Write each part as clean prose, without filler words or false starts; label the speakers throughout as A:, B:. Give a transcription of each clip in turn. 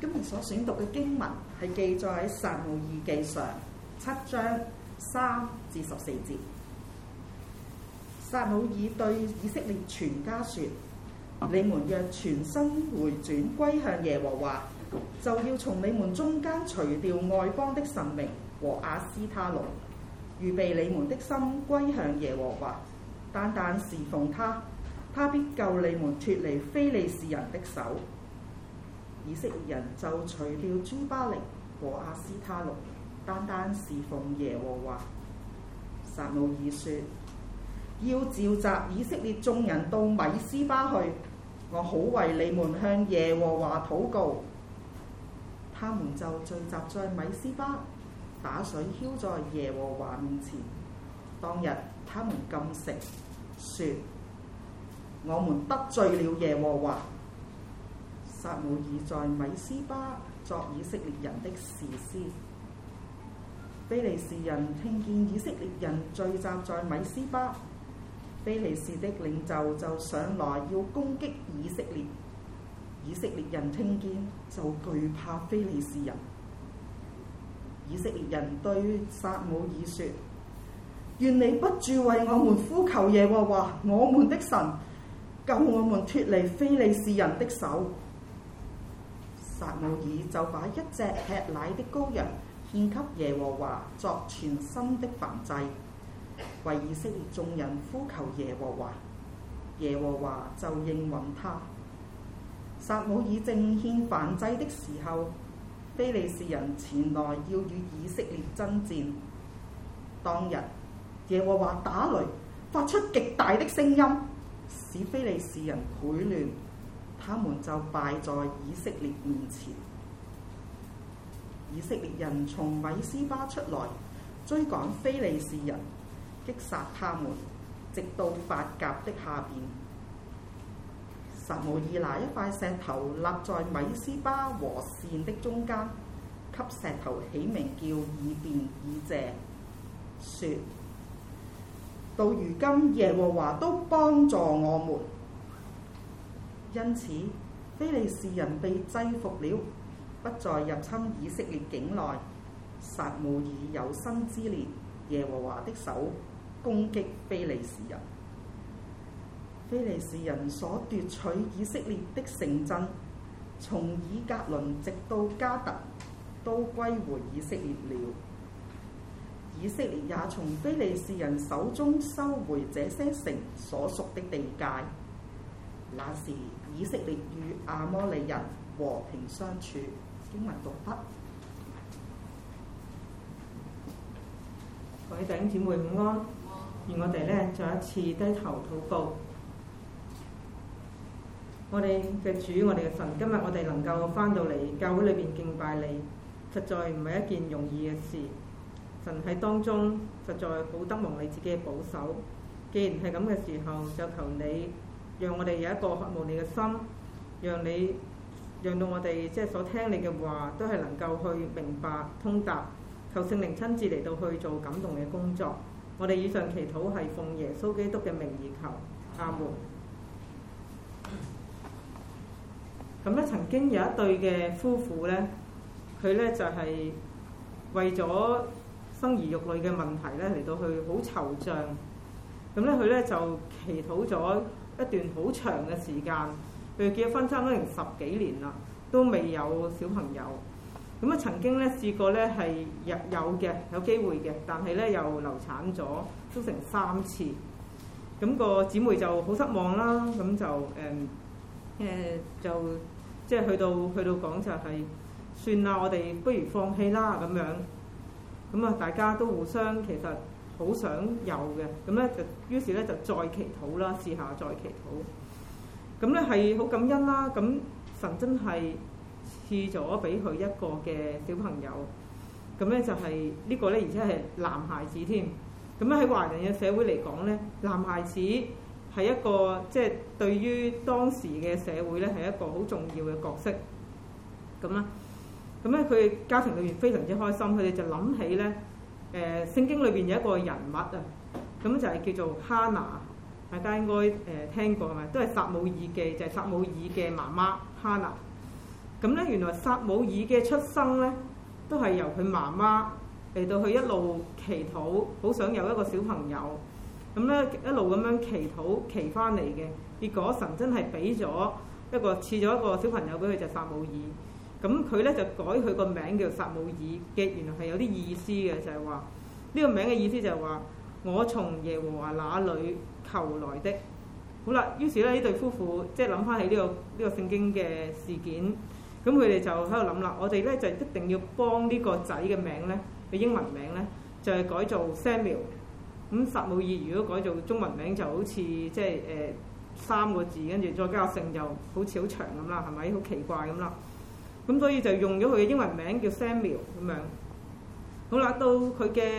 A: 今日所選讀嘅經文係記載喺撒母耳記上7章3至14節。撒母耳對以色列全家說：你們若全心回轉歸向耶和華，就要從你們中間除掉外邦的神明和亞斯他錄，預備你們的心歸向耶和華，單單侍奉他，他必救你們脫離非利士人的手。以色列人就除掉諸巴力和亞斯他錄，單單侍奉耶和華。撒母耳說：要召集以色列眾人到米斯巴去，我好為你們向耶和華禱告。他們就聚集在米斯巴，打水澆在耶和華面前。當日他們禁食，說：我們得罪了耶和華。撒母耳在米斯巴作以色列人的士師。非利士人聽見以色列人聚集在米斯巴，非利士的領袖就上來要攻擊以色列。以色列人聽見就懼怕非利士人。以色列人對撒母耳說：願你不住為我們呼求耶和華我們的神，救我們脫離非利士人的手。撒母耳就把一隻吃奶的羔羊獻給耶和華作全心的燔祭，為以色列眾人呼求耶和華，耶和華就應允他。撒母耳正獻燔祭的時候，非利士人前來要與以色列爭戰。當日耶和華打雷，發出極大的聲音，使非利士人潰亂，他們就敗在以色列面前。以色列人從米斯巴出來，追趕非利士人，擊殺他們，直到法甲的下邊。撒母耳拿一塊石頭立在米斯巴和善的中間，給石頭起名叫以便以謝，說：到如今耶和華都幫助我們。因此非利士人被制服了，不再入侵以色列境內。撒母耳有生之年，耶和華的手攻擊非利士人。非利士人所奪取以色列的城鎮，從以革倫直到迦特，都歸回以色列了。以色列也從非利士人手中收回這些城所屬的地界。那時以色列與亞摩利人和平相處。經文讀畢。
B: 各位弟兄姊妹午安，願我哋咧再一次低頭禱告。我哋嘅主，我哋嘅神，今日我哋能夠翻到嚟教會裏邊敬拜你，實在唔係一件容易嘅事。神喺當中實在好得蒙你自己嘅保守。既然係咁嘅時候，就求你讓我哋有一個渴慕你嘅心，讓到我哋即係所聽你嘅話都係能夠去明白通達。求聖靈親自嚟到去做感動嘅工作。我哋以上祈禱係奉耶穌基督嘅名而求，阿門。咁咧，曾經有一對嘅夫婦咧，佢咧就係為咗生兒育女嘅問題咧嚟到去好惆悵。咁咧，佢咧就祈禱咗一段好長嘅時間。佢結咗婚差唔多成10幾年啦，都未有小朋友。咁啊，曾經咧試過咧係有機會嘅，但係咧又流產咗，都成3次。咁個姊妹就好失望啦。咁就即係去到講就係算啦，我哋不如放棄啦咁樣。咁啊，大家都互相其實好想有嘅。咁咧就於是咧就再祈禱啦，試下再祈禱。咁咧係好感恩啦。咁神真係賜咗俾佢一個嘅小朋友。咁咧就係呢個咧，而且係男孩子添。咁咧喺華人嘅社會嚟講咧，男孩子係一個即係對於當時嘅社會咧係一個好重要嘅角色。咁咧佢家庭裏邊非常之開心。佢哋就諗起咧聖經裏邊有一個人物啊，咁就係叫做哈拿。大家應該聽過係咪？都係撒母耳記，就係撒母耳嘅媽媽哈拿。 咁咧原來撒母耳嘅出生咧，都係由佢媽媽嚟到去一路祈禱，好想有一個小朋友。咁咧一路咁樣祈禱祈翻嚟嘅，結果神真係俾咗賜咗一個小朋友俾佢，就係撒母耳。咁佢咧就改佢個名叫撒母耳嘅，原來係有啲意思嘅，就係話呢個名嘅意思就係話我從耶和華那裏求來的。好啦，於是咧呢對夫婦即係諗翻起呢個聖經嘅事件，咁佢哋就喺度諗啦，我哋咧就一定要幫呢個仔嘅名咧嘅英文名咧就係改做 Samuel。咁撒母耳如果改做中文名就好似即係3個字，跟住再加個姓就好似好長咁啦，係咪好奇怪咁啦？咁所以就用咗佢嘅英文名叫 Samuel 咁樣。好啦，到佢嘅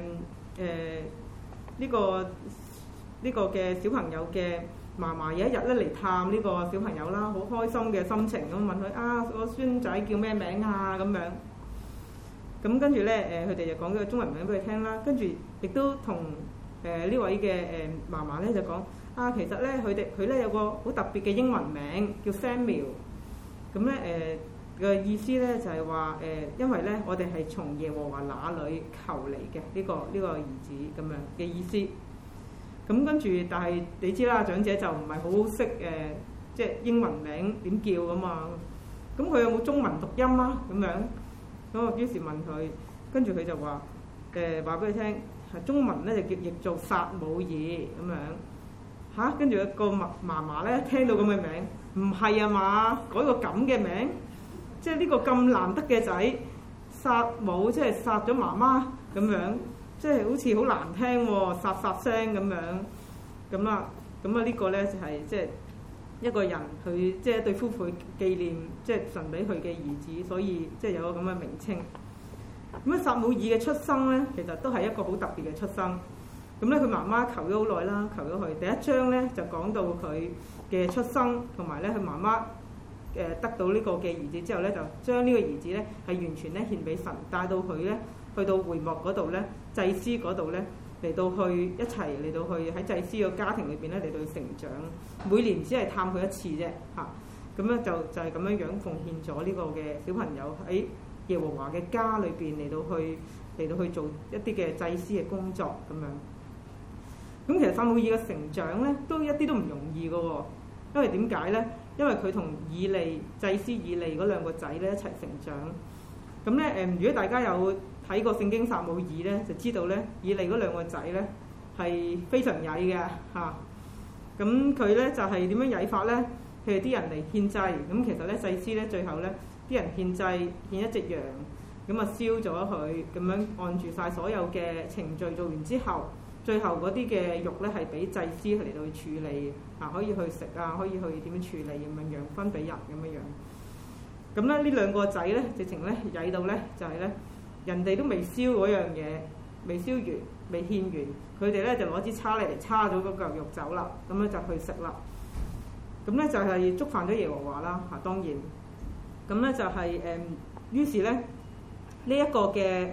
B: 呢個嘅小朋友嘅嫲嫲有一日咧嚟探呢個小朋友啦，好開心嘅心情咁問佢啊，我孫仔叫咩名啊咁樣。咁跟住咧佢哋就講咗個中文名俾佢聽啦，跟住亦都同呢位嘅嫲嫲咧就講啊，其實咧佢咧有個好特別嘅英文名叫 Samuel。咁咧嘅意思咧就係話因為咧我哋係從耶和華那裏求嚟嘅呢個兒子咁樣嘅意思。咁跟住，但係你知啦，長者就唔係好識即係英文名點叫㗎嘛。咁佢有冇中文讀音啊？咁樣咁我於是問佢，跟住佢就話話俾佢聽，係中文咧就譯做撒母耳咁樣嚇。跟住個嫲嫲咧聽到咁嘅名，唔係啊嘛，改個咁嘅名。即係呢個咁難得嘅仔，殺母即係殺咗媽媽咁樣，即係好似好難聽喎，殺聲咁樣咁啦。咁啊呢個咧就係即係一個人佢即係一對夫婦紀念即係神俾佢嘅兒子，所以即係有個咁嘅名稱。咁啊撒母耳嘅出生咧，其實都係一個好特別嘅出生。咁咧佢媽媽求咗好耐啦，求咗佢第一章咧就講到佢嘅出生，同埋咧佢媽媽得到呢個嘅兒子之後咧，就將呢個兒子咧係完全咧獻俾神，帶到佢咧去到會幕嗰度咧，祭司嗰度咧嚟到去一齊嚟到去喺祭司個家庭裏邊咧嚟到去成長。每年只係探佢一次啫嚇，咁咧就係咁樣樣奉獻咗呢個嘅小朋友喺耶和華嘅家裏邊嚟到去做一啲嘅祭司嘅工作咁樣。咁其實撒母耳嘅成長咧都一啲都唔容易嘅喎，因為點解咧？因為佢同以利祭司以利嗰兩個仔咧一齊成長。咁咧如果大家有睇過聖經撒母耳咧，就知道咧以利嗰兩個仔咧係非常曳嘅嚇。咁佢咧就係點樣曳法咧？譬如啲人嚟獻祭，咁其實咧祭司咧最後咧啲人獻祭獻一隻羊，咁啊燒咗佢，咁樣按住晒所有嘅程序做完之後，最後嗰啲嘅肉咧係俾祭司嚟到去處理啊，可以去食啊，可以去點樣處理咁樣樣分俾人咁樣樣。咁咧呢兩個仔咧直情咧曳到咧就係咧人哋都未燒嗰樣嘢，未燒完未獻完，佢哋咧就攞支叉嚟叉咗嗰嚿肉走啦，咁咧就去食啦。咁咧就係觸犯咗耶和華啦嚇，當然。咁咧就係於是咧呢一個嘅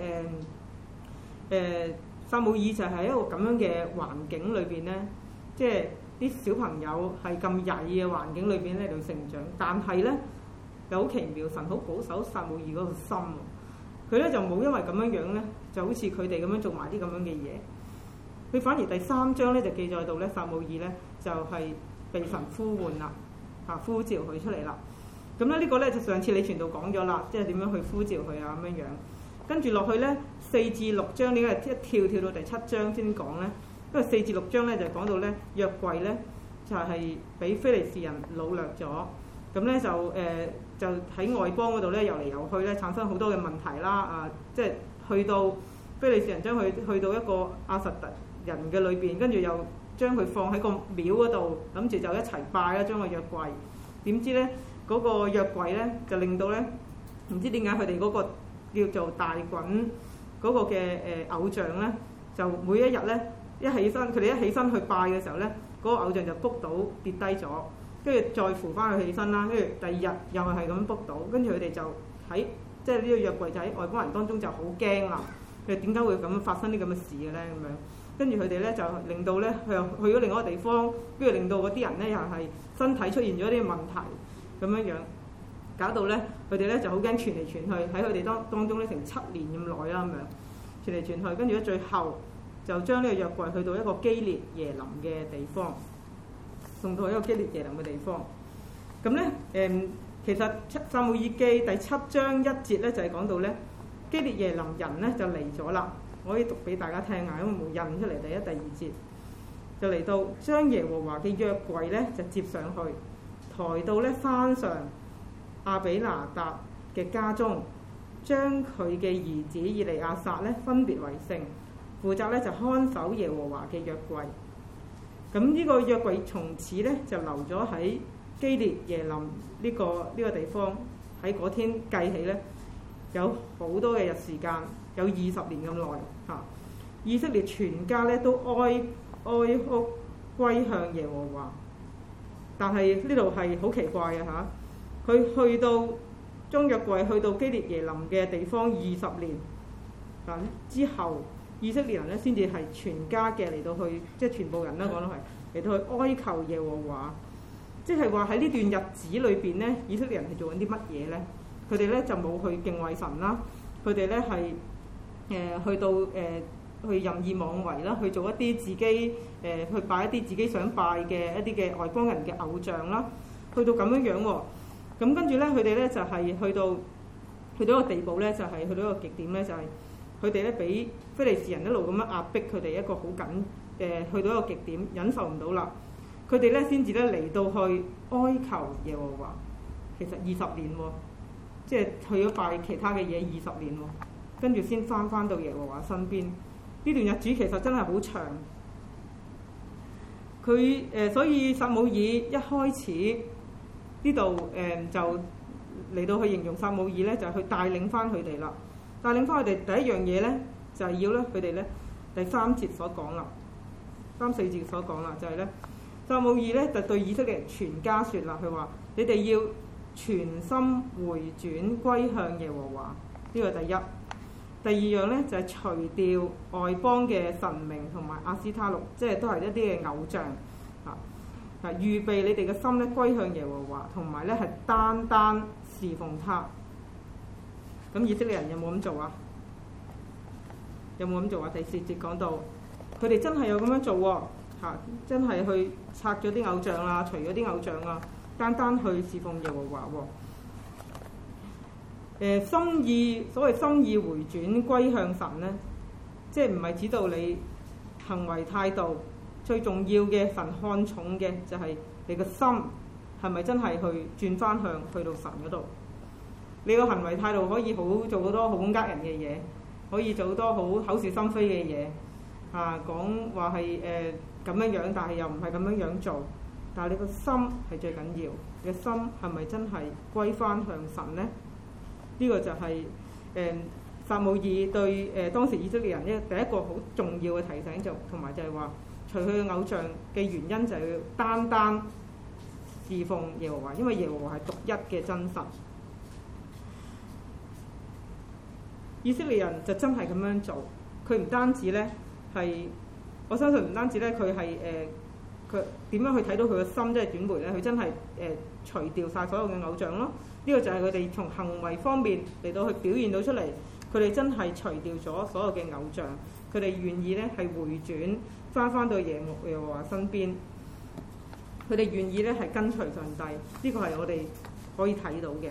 B: 撒母耳就係一個咁樣嘅環境裏邊咧，即係啲小朋友係咁曳嘅環境裏邊咧嚟成長，但係咧又好奇妙，神好保守撒母耳嗰個心，佢咧就冇因為咁樣樣咧，就好似佢哋咁樣做埋啲咁樣嘅嘢，佢反而第3章咧就記載到咧撒母耳咧就係被神呼喚啦，嚇呼召佢出嚟啦。咁咧呢個咧就上次你傳道講咗啦，即係點樣去呼召佢啊咁樣樣。跟住落去咧4至6章，點解一跳到第7章先講咧？因為4至6章咧就講到咧約櫃咧就係俾非利士人擄掠咗，咁咧就喺外邦嗰度咧遊嚟遊去咧產生好多嘅問題啦。啊，即係去到非利士人將佢去到一個亞實突人嘅裏邊，跟住又將佢放喺個廟嗰度，諗住就一齊拜啦，將個約櫃。點知咧嗰個約櫃咧就令到咧唔知點解佢哋嗰個叫做大袞嗰個嘅偶像咧，就每一日咧佢哋一起身去拜嘅時候咧，嗰個偶像就卜到跌低咗，跟住再扶翻佢起身啦，跟住第二日又係咁卜到，跟住佢哋就喺即係呢個約櫃就喺外邦人當中就好驚啦。佢哋點解會咁發生啲咁嘅事嘅咧？咁樣跟住佢哋咧就令到咧佢又去咗另外一個地方，跟住令到嗰啲人咧又係身體出現咗啲問題咁樣樣。 搞到咧佢哋咧就好驚傳嚟傳去，喺佢哋當中咧成7年咁耐啦咁樣傳嚟傳去，跟住咧最後就將呢個約櫃去到一個基列耶琳嘅地方，送到一個基列耶琳嘅地方。咁咧其實撒母耳記第7章1節咧就係講到咧基列耶琳人咧就嚟咗啦，我可以讀俾大家聽下，因為冇印出嚟第1、第2節。就嚟到將耶和華嘅約櫃咧就接上去，抬到咧山上亞比拿達嘅家中，將佢嘅兒子以利亞撒咧分別為聖，負責咧就看守耶和華嘅約櫃。咁呢個約櫃從此咧就留咗喺基列耶琳呢個地方，喺嗰天計起咧有好多嘅日時間，有20年咁耐嚇。以色列全家咧都哀哭歸向耶和華，但係呢度係好奇怪嘅嚇，佢去到將約櫃去到基列耶琳嘅地方20年，之後以色列人咧先至係全家嘅嚟到去，即係全部人啦講到係嚟到去哀求耶和華，即係話喺呢段日子裏邊咧，以色列人係做緊啲乜嘢咧？佢哋咧就冇去敬畏神啦，佢哋咧係去到去任意妄為啦，去做一啲自己去拜一啲自己想拜嘅一啲嘅外邦人嘅偶像啦，去到咁樣樣喎。咁跟住咧，佢哋咧就係去到一個地步咧，就係去到一個極點咧，就係佢哋咧俾非利士人一路咁樣壓迫佢哋一個好緊去到一個極點，忍受唔到啦。佢哋咧先至咧嚟到去哀求耶和華。其實20年喎，即係去咗拜其他嘅嘢20年喎，跟住先翻到耶和華身邊。呢段日子其實真係好長，所以撒母耳一開始呢度就嚟到去形容撒母耳咧，就係去帶領翻佢哋啦。帶領翻佢哋第一樣嘢咧，就係要咧佢哋咧第3節所講啦，3、4節所講啦，就係咧撒母耳咧就對以色列人全家説啦，佢話：你哋要全心回轉歸向耶和華，呢個第一。第二樣咧就係除掉外邦嘅神明同埋亞斯他錄，即係都係一啲嘅偶像嚇。預備你哋嘅心咧歸向耶和華，同埋咧係單單侍奉他。咁以色列人有冇咁做啊？有冇咁做啊？第4節講到，佢哋真係有咁樣做喎嚇，真係去拆咗啲偶像啊，除咗啲偶像啊，單單去侍奉耶和華喎。所謂心意回轉歸向神咧，即係唔係指到你行為態度，最重要嘅神看重嘅就係你個心係咪真係去轉翻向去到神嗰度？你個行為態度可以做好多好呃人嘅嘢，可以做好多好口是心非嘅嘢，講話係咁樣樣，但係又唔係咁樣樣做。但係你個心係最緊要，你個心係咪真係歸翻向神咧？呢個就係撒母耳對當時以色列人第一個好重要嘅提醒，就同埋就係話，除佢嘅偶像嘅原因就係要單單侍奉耶和華，因為耶和華係獨一嘅真神。以色列人就真係咁樣做，佢唔單止咧係，我相信唔單止咧佢係佢點樣去睇到佢嘅心，即係轉回咧，佢真係除掉晒所有嘅偶像咯。呢個就係佢哋從行為方面嚟到去表現到出嚟，佢哋真係除掉咗所有嘅偶像，佢哋願意咧係回轉翻到耶和華身邊，佢哋願意咧係跟隨上帝。呢個係我哋可以睇到嘅。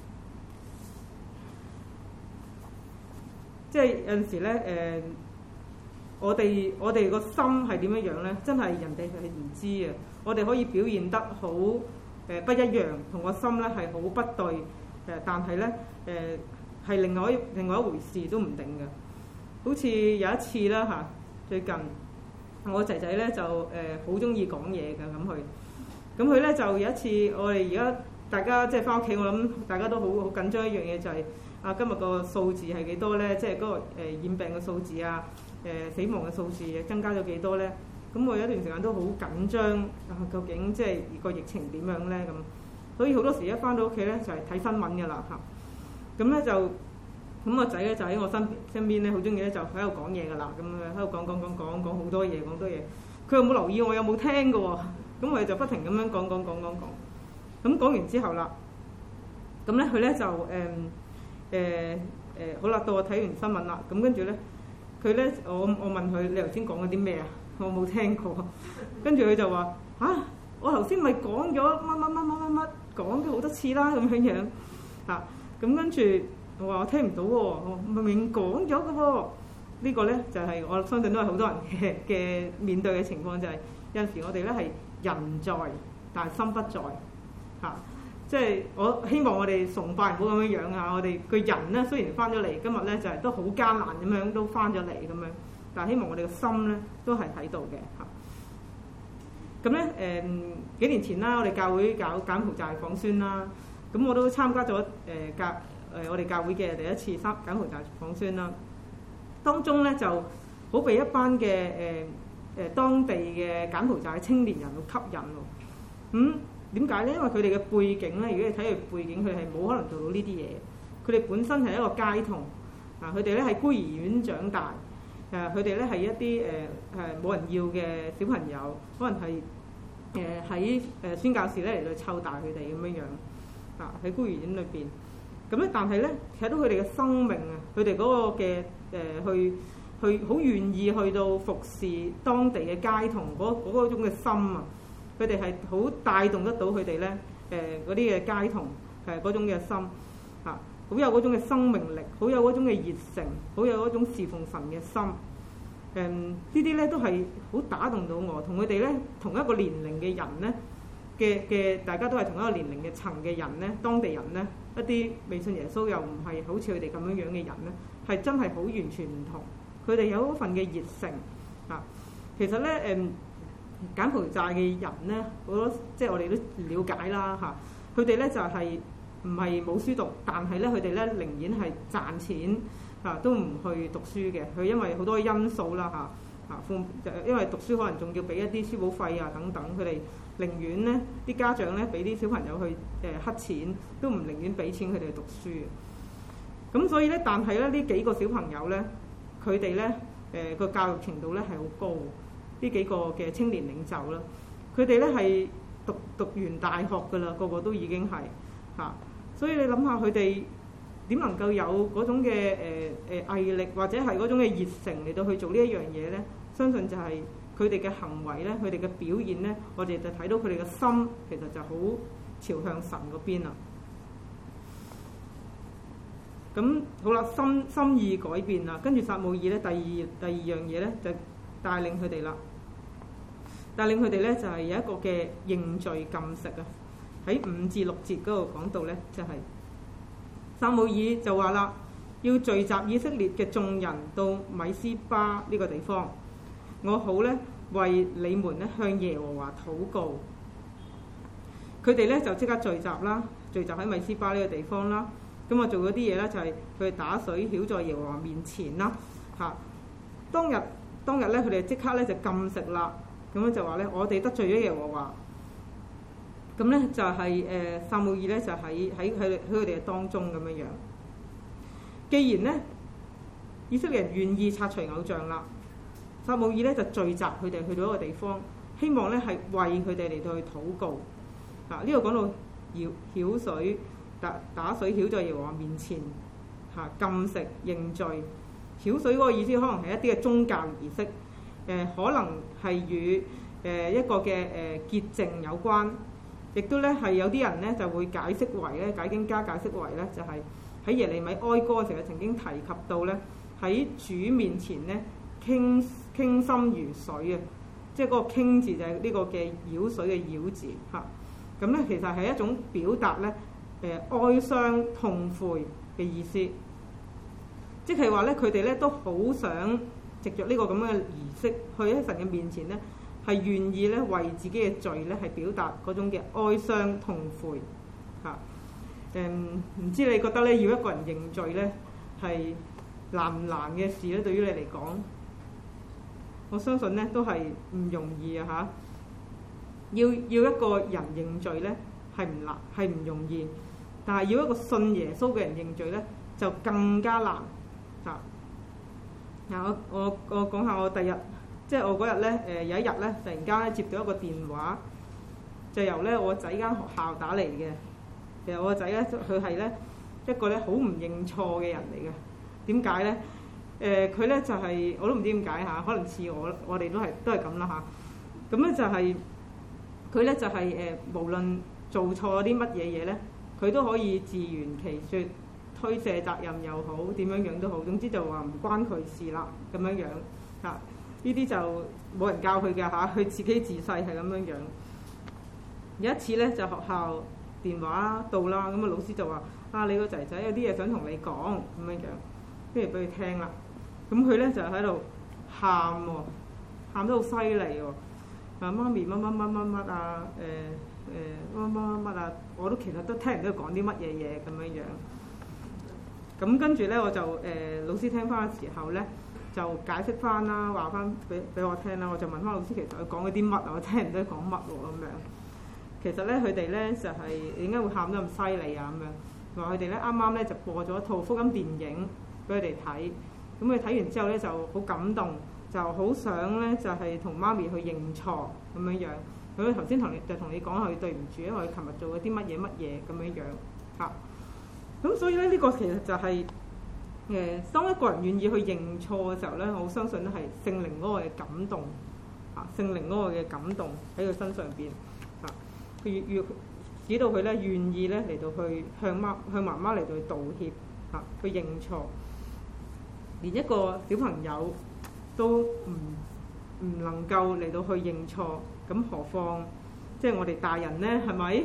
B: 即係有陣時咧我哋個心係點樣樣咧？真係人哋係唔知嘅。我哋可以表現得好不一樣，同個心咧係好不對但係咧係另外一回事都唔定嘅。好似有一次啦嚇，最近我仔仔咧就好中意講嘢㗎，咁佢咧就有一次，我哋而家大家即係翻屋企，我諗大家都好緊張一樣嘢，就係今日個數字係幾多咧？即係嗰個染病嘅數字啊，死亡嘅數字增加咗幾多咧？咁我有一段時間都好緊張究竟即係個疫情點樣咧咁？所以好多時一翻到屋企咧就係睇新聞㗎啦嚇。咁咧就咁個仔咧就喺我身邊咧，好中意咧就喺度講嘢㗎啦。咁喺度講好多嘢，佢又冇留意我有冇聽㗎喎。咁我哋就不停咁樣講。咁講完之後啦， 咁咧佢咧就好啦，到我睇完新聞啦，咁跟住咧佢咧我問佢你頭先講嗰啲咩啊？我冇聽過，跟住佢就話我頭先咪講咗乜講咗好多次啦咁樣嚇，咁跟住我話我聽唔到喎，我明明講咗嘅喎。呢個咧就係我相信都係好多人嘅面對嘅情況，就係有陣時我哋咧係人在，但係心不在嚇。即係我希望我哋崇拜唔好咁樣樣啊！我哋個人咧雖然翻咗嚟，今日咧就係都好艱難咁樣都翻咗嚟咁樣，但係希望我哋個心咧都係喺度嘅嚇。咁咧幾年前啦，我哋教會搞柬埔寨訪宣啦，咁我都參加咗我哋教會嘅第一次柬埔寨訪宣啦。當中咧就好被一班嘅當地嘅柬埔寨青年人去吸引喎。咁點解咧？因為佢哋嘅背景咧，如果你睇佢背景，佢係冇可能做到呢啲嘢。佢哋本身係一個街童，佢哋咧喺孤兒院長大，佢哋咧係一啲冇人要嘅小朋友，可能係喺宣教士咧嚟到湊大佢哋咁樣樣，喺孤兒院裏邊。咁咧，但係咧睇到佢哋嘅生命啊，佢哋嗰個嘅去好願意去到服侍當地嘅街童嗰種嘅心啊，佢哋係好帶動得到佢哋咧嗰啲嘅街童嗰種嘅心好有嗰種嘅生命力，好有嗰種嘅熱誠，好有嗰種侍奉神嘅心。呢啲咧都係好打動到我，同佢哋咧同一個年齡嘅人咧嘅大家都係同一個年齡嘅層嘅人咧，當地人咧，一啲未信耶穌又唔係好似佢哋咁樣樣嘅人咧，係真係好完全唔同。佢哋有一份嘅熱誠其實咧柬埔寨嘅人咧，好多即係我哋都了解啦佢哋咧就係唔係冇書讀，但係咧佢哋咧寧願係賺錢都唔去讀書嘅。佢因為好多因素啦因為讀書可能仲要俾一啲書簿費等等，佢哋寧願咧啲家長咧俾啲小朋友去乞錢，都唔寧願俾錢佢哋去讀書。咁所以咧，但係咧呢幾個小朋友咧，佢哋咧個教育程度咧係好高。呢幾個嘅青年領袖啦，佢哋咧係讀完大學㗎啦，個個都已經係所以你諗下佢哋點能夠有嗰種嘅毅力，或者係嗰種嘅熱誠嚟到去做呢一樣嘢咧？相信就係佢哋嘅行為咧，佢哋嘅表現咧，我哋就睇到佢哋嘅心其實就好朝向神嗰邊啦。咁好啦，心意改變啦，跟住撒母耳咧第二樣嘢咧就帶領佢哋啦。帶領佢哋咧就係有一個嘅認罪禁食喺5至6節嗰度講到咧，就係撒母耳就話啦，要聚集以色列嘅眾人到米斯巴呢個地方，我好咧為你們咧向耶和華禱告。佢哋咧就即刻聚集喺米斯巴呢個地方啦。咁我做咗啲嘢咧，就係佢打水曉在耶和華面前啦當日咧，佢哋即刻咧就禁食啦。咁樣就話咧，我哋得罪咗耶和華。咁咧就係撒母耳咧就喺佢哋嘅當中咁樣樣。既然咧以色列人願意拆除偶像啦，撒母耳咧就聚集佢哋去到一個地方，希望咧係為佢哋嚟到去禱告。呢度講到曉水打水曉在耶和華面前禁食認罪。曉水嗰個意思可能係一啲嘅宗教儀式。可能係與一個嘅潔淨有關，亦都咧係有啲人咧就會解釋為咧，解經家解釋為咧就係喺耶利米哀歌嘅時候曾經提及到咧，喺主面前咧傾心如水即係嗰個傾字就係呢個嘅舀水嘅舀字咁咧其實係一種表達咧哀傷痛悔嘅意思，即係話咧佢哋咧都好想藉着呢個咁樣嘅儀式，去喺神嘅面前咧，係願意咧為自己嘅罪咧係表達嗰種嘅哀傷痛悔唔知你覺得咧要一個人認罪咧係難唔難嘅事咧？對於你嚟講，我相信咧都係唔容易要一個人認罪咧係唔難，係唔容易，但係要一個信耶穌嘅人認罪咧就更加難我講下我第日，即係我嗰日咧有一日咧，突然間咧接到一個電話，就由咧我仔間學校打嚟嘅。 其實我個仔咧，佢係咧一個咧好唔認錯嘅人嚟嘅。點解咧？佢咧就係、我都唔知點解嚇，可能似我哋都係咁啦嚇。咁咧就係佢咧就係無論做錯啲乜嘢嘢咧，佢都可以自圓其説，推卸責任又好，點樣樣都好，總之就話唔關佢事啦咁樣樣嚇。呢啲就冇人教佢嘅嚇，佢自己自細係咁樣樣。有一次咧就學校電話到啦，咁啊老師就話：你個仔仔有啲嘢想同你講咁樣樣，跟住俾佢聽啦。咁佢咧就喺度喊喎，喊得好犀利喎。媽咪乜乜乜乜乜啊，乜乜乜乜啊，我都其實都聽唔到佢講啲乜嘢嘢咁樣樣。咁跟住咧我就老師聽翻嘅時候咧就解釋翻啦，話翻俾我聽啦。我就問翻老師，其實佢講嗰啲乜啊？我聽唔到佢講乜喎咁樣。其實咧佢哋咧就係點解會喊得咁犀利啊咁樣？話佢哋咧啱啱咧就播咗一套福音電影俾佢哋睇。咁佢睇完之後咧就好感動，就好想咧就係同媽咪去認錯咁樣樣。佢頭先同你講佢對唔住，因為佢琴日做咗啲乜嘢咁樣樣嚇。咁所以咧呢個其實就係當一個人願意去認錯嘅時候咧，我相信咧係聖靈嗰個嘅感動嚇，聖靈嗰個嘅感動喺佢身上邊嚇，佢要使到佢咧願意咧嚟到去向媽媽嚟到去道歉嚇，去認錯。連一個小朋友都唔能夠嚟到去認錯，咁何況即係我哋大人咧，係咪？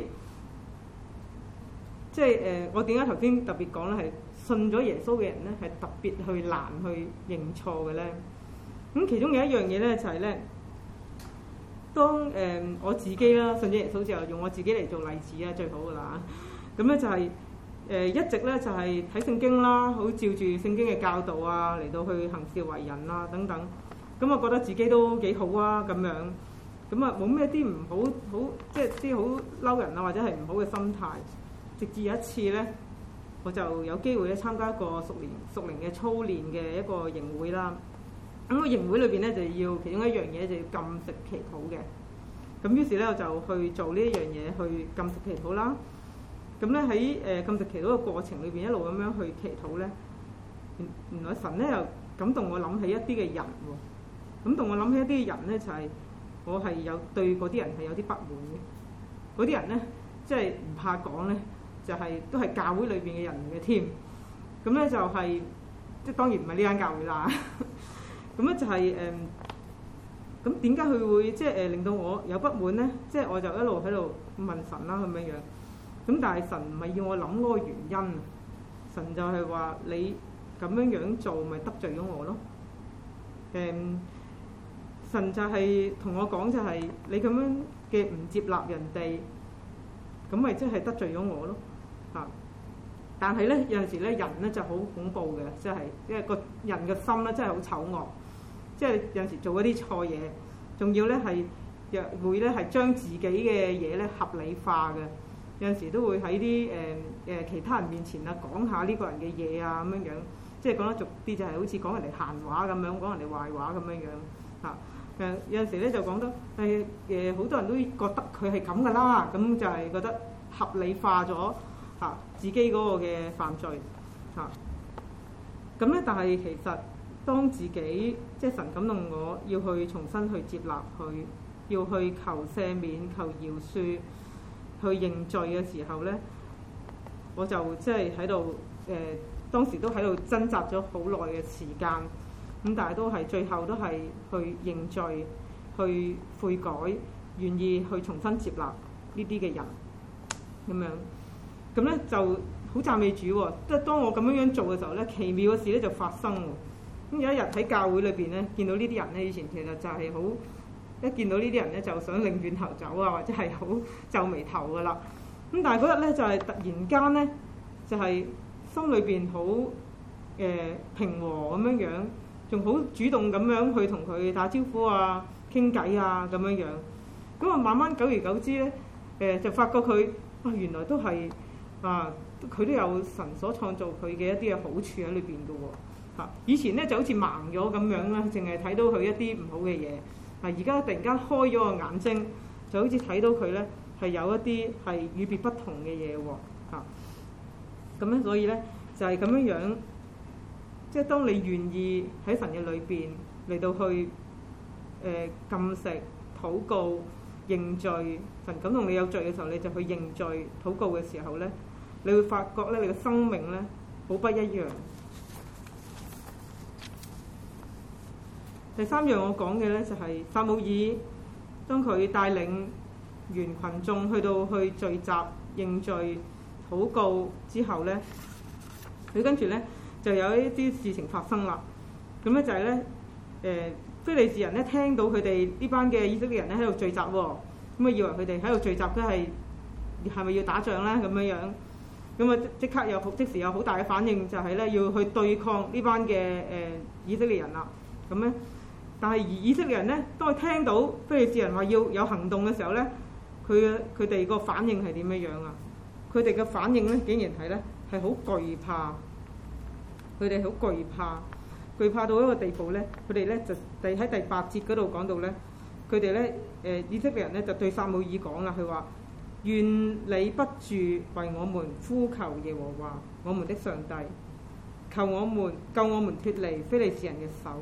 B: 即係我點解頭先特別講咧，係信咗耶穌嘅人咧，係特別去難去認錯嘅咧？咁其中有一樣嘢咧，就係咧，當我自己啦信咗耶穌之後，用我自己嚟做例子啊，最好噶啦。咁咧就係。一直咧就係睇聖經啦，好照住聖經嘅教導啊，嚟到去行事為人啊等等。咁我覺得自己都幾好啊咁樣。咁啊冇咩啲唔好即係啲好嬲人啊或者係唔好嘅心態。直至有一次咧，我就有機會咧參加一個屬靈嘅操練嘅一個營會啦。咁個營會裏邊咧就要其中一樣嘢就要禁食祈禱嘅。咁於是咧我就去做呢一樣嘢去禁食祈禱啦。咁咧喺禁食祈禱嘅過程裏邊一路咁樣去祈禱咧，原來神咧又感動我諗起一啲嘅人喎，感動我諗起一啲人咧就係我係有對嗰啲人係有啲不滿嘅，嗰啲人咧即係唔怕講咧，就係都係教會裏邊嘅人嚟嘅添。咁咧就係即係當然唔係呢間教會啦。咁咧就係咁點解佢會即係令到我有不滿咧？即係我就一路喺度問神啦咁樣樣。咁但係神唔係要我諗嗰個原因，神就係話你咁樣樣做咪得罪咗我咯。神就係同我講就係你咁樣嘅唔接納人哋，咁咪即係得罪咗我咯。嚇！但係咧有陣時咧人咧就好恐怖嘅，即係因為個人嘅心咧真係好醜惡，即係有陣時做一啲錯嘢，仲要咧係會咧係將自己嘅嘢咧合理化嘅。有陣時都會喺啲其他人面前啊講下呢個人嘅嘢啊咁樣樣，即係講得俗啲就係好似講人哋閒話咁樣，講人哋壞話咁樣樣嚇。有陣時咧就講得好多人都覺得佢係咁噶啦，咁就係覺得合理化咗嚇自己嗰個嘅犯罪嚇。咁咧但係其實當自己即係神感動我要去重新去接納佢，要去求赦免、求饒恕。去認罪嘅時候咧，我就即係喺度當時都喺度掙扎咗好耐嘅時間，咁但係都係最後都係去認罪、去悔改，願意去重新接納呢啲嘅人咁樣。咁咧就好讚美主喎！即係當我咁樣做嘅時候咧，奇妙嘅事咧就發生喎。咁有一日喺教會裏邊咧，見到呢啲人咧，以前其實就係好。一見到呢啲人咧，就想擰轉頭走啊，或者係好皺眉頭噶啦。咁但係嗰日咧就係突然間咧，就係心裏邊好平和咁樣樣，仲好主動咁樣去同佢打招呼啊、傾偈啊咁樣樣。咁啊慢慢久而久之咧，就發覺佢原來都係佢都有神所創造佢嘅一啲嘅好處喺裏邊嘅喎。以前咧就好似盲咗咁樣啦，淨係睇到佢一啲唔好嘅嘢。而家突然間開咗個眼睛，就好似睇到佢咧係有一啲係與別不同嘅嘢喎。 嚇。咁咧，所以咧就係咁樣樣，即係當你願意喺神嘅裏邊嚟到去禁食、禱告、認罪，神感動你有罪嘅時候，你就去認罪、禱告嘅時候咧，你會發覺咧，你嘅生命咧好不一樣。第三樣我講嘅咧就係撒母耳，當佢帶領完群眾去到去聚集認罪禱告之後咧，佢跟住咧就有一啲事情發生啦。咁咧就係咧非利士人咧聽到佢哋呢班嘅以色列人咧喺度聚集喎，咁啊以為佢哋喺度聚集都係咪要打仗咧咁樣樣，咁啊即時有好大嘅反應，就係咧要去對抗呢班嘅以色列人啦。咁咧，但係而以色列人咧，當佢聽到非利士人話要有行動嘅時候咧，佢哋個反應係點樣樣啊？佢哋嘅反應咧，竟然係咧係好懼怕，佢哋好懼怕到一個地步咧，佢哋咧就喺第8節嗰度講到咧，佢哋咧以色列人咧就對撒母耳講啦，佢話：願你不住為我們呼求耶和華我們的上帝，求我們救我們脫離非利士人嘅手。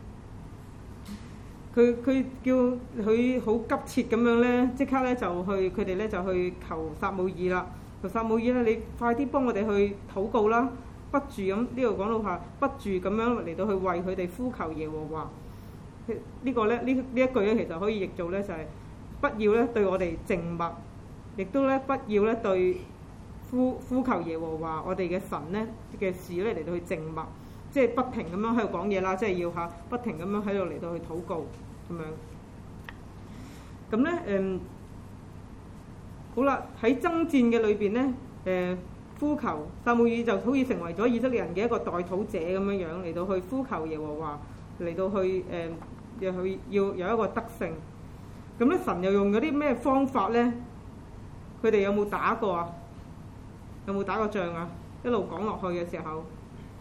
B: 佢叫佢好急切咁樣咧，即刻咧就去佢哋咧就去求撒母耳啦。求撒母耳咧，你快啲幫我哋去禱告啦！不住咁呢度講到話，不住咁樣嚟到去為佢哋呼求耶和華。呢個咧呢一句咧，其實可以譯做咧就係不要咧對我哋靜默，亦都咧不要咧對呼求耶和華我哋嘅神咧嘅事咧嚟到去靜默，即係不停咁樣喺度講嘢啦，即係要嚇不停咁樣喺度嚟到去禱告咁樣。咁咧好啦，喺爭戰嘅裏邊咧呼求撒母耳就好似成為咗以色列人嘅一個代禱者咁樣樣嚟到去呼求耶和華，嚟到去要有一個得勝。咁咧神又用咗啲咩方法咧？佢哋有冇打過啊？有冇打過仗啊？一路講落去嘅時候，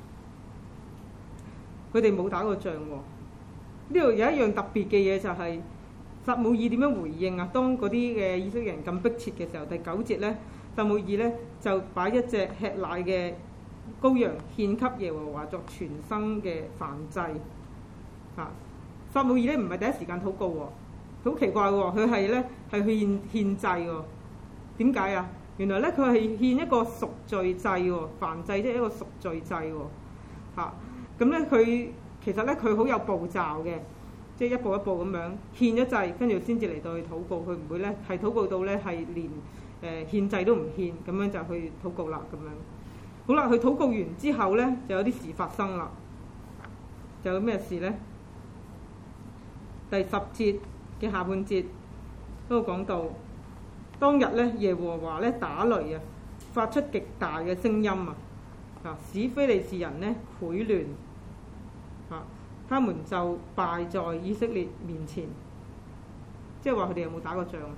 B: 佢哋冇打過仗喎。呢度有一樣特別嘅嘢就係撒母耳點樣回應啊？當嗰啲嘅以色列人咁迫切嘅時候，第9節咧。撒母耳咧就把一隻吃奶嘅羔羊獻給耶和華作全牲嘅燔祭。撒母耳咧唔係第一時間禱告喎，好奇怪喎，佢係咧係去獻祭喎。點解啊？原來咧佢係獻一個贖罪祭喎，燔祭即係一個贖罪祭喎。咁咧佢其實咧佢好有步驟嘅，即係一步一步咁樣獻咗祭，跟住先至嚟到去禱告。佢唔會咧係禱告到咧係連獻祭都唔獻，咁樣就去禱告啦。咁樣好啦，佢禱告完之後咧，就有啲事發生啦。就有咩事咧？第10節嘅下半節都講到，當日咧耶和華咧打雷啊，發出極大嘅聲音啊，使非利士人咧潰亂他們就敗在以色列面前。即係話佢哋有冇打過仗啊？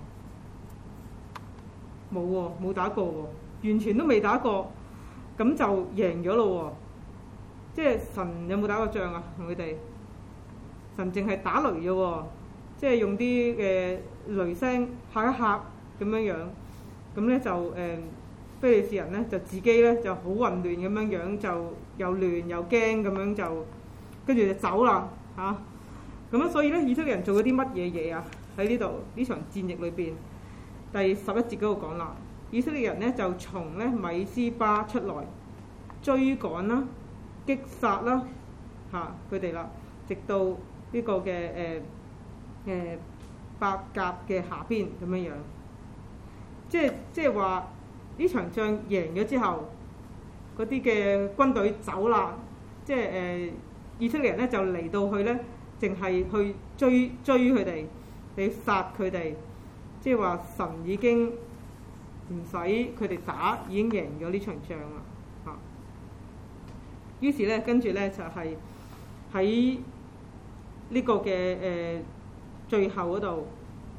B: 冇喎，冇打過喎，完全都未打過，咁就贏咗咯喎！即係神有冇打過仗啊？同佢哋，神淨係打雷啫喎，即係用啲嘅雷聲嚇一嚇咁樣樣，咁咧就非利士人咧就自己咧就好混亂咁樣樣，就又亂又驚咁樣就跟住就走啦嚇。咁所以咧以色列人做咗啲乜嘢嘢啊？喺呢度呢場戰役裏邊。第11節嗰度講啦，以色列人咧就從咧米斯巴出來追趕啦、擊殺啦佢哋啦，直到呢個嘅伯甲嘅下邊咁樣樣。即係話呢場仗贏咗之後，嗰啲嘅軍隊走啦，即係以色列人咧就嚟到去咧，淨係去追佢哋，你殺佢哋。即係話神已經唔使佢哋打，已經贏咗呢場仗啦於是咧，跟住咧就係喺呢個嘅最後嗰度，